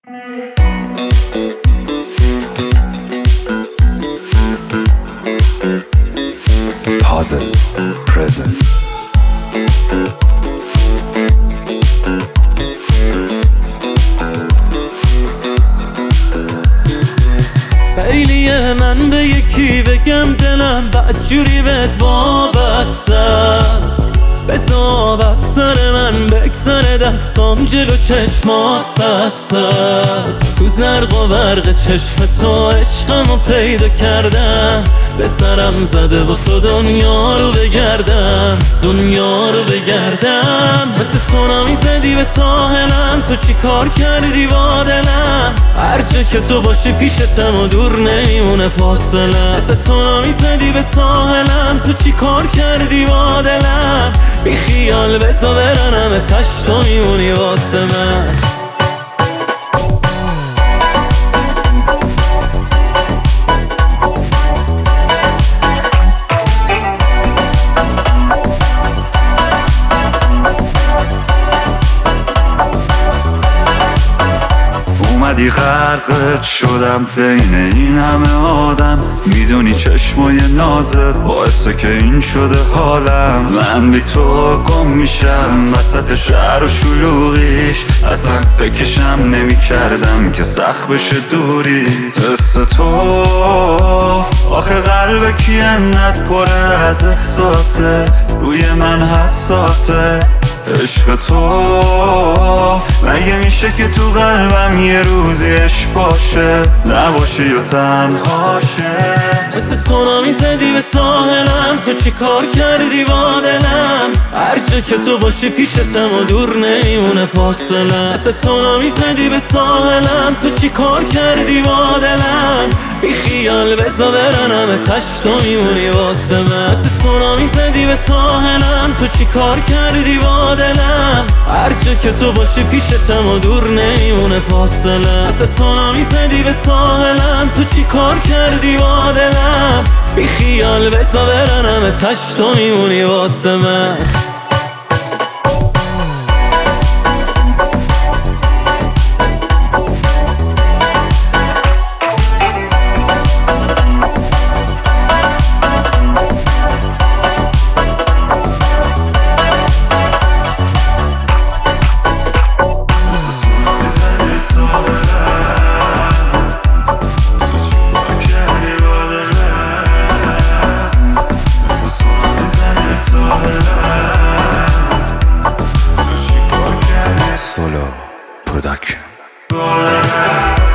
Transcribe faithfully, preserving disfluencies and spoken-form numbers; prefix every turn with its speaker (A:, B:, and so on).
A: Puzzle Presents.
B: خیلیه من به یکی بگم دلم بدجوری بهت وابسته است، بذار از سر من بگذره دستام جلو چشمات بسته است. تو زرق و برق چشم تو عشقمو پیدا کردم، به سرم زده با تو دنیا رو بگردم، دنیا رو بگردم. مثل سونامی زدی به ساحلم، تو چی کار کردی با دلم؟ هرچه که تو باشی پیشتم و دور نمیمونه فاصله. مثل سونامی زدی به ساحلم، تو چی کار کردی با دلم؟ بی خیال بزا برنم تشت و میمونی واسه من.
C: اومدی غرقت شدم بین این همه آدم، میدونی چشمای نازت باعثه که این شده حالم. من بی تو گم میشم وسط شهر و شلوغیش، اصلا بکشم نمی کردم که سخت بشه دوری. تست تو آخه قلب کی انقدر پره از احساسه، روی من حساسه. عشق تو مگه میشه که تو قلبم یه روزی عشق باشه، نباشی و تنهاشه.
B: مثل سونامی زدی به ساحلم، تو چی کار کردی با دلم؟ هرچه که تو باشی پیشتم و دور نمیمونه فاصله. مثل سونامی زدی به ساحلم، تو چی کار کردی با دلم؟ بی خیال بزا برنم تشت و میمونی واسه من. مثل سونامی زدی به ساحلم، تو چی کار کردی با دلم؟ هرچه که تو باشی پیشتم و دور نمیمونه فاصله. مثل سونامی زدی به ساحلم، تو چی کار کردی با دلم؟ بی خیال بزا برنم تشت و میمونی واسه من.
A: Solo Production.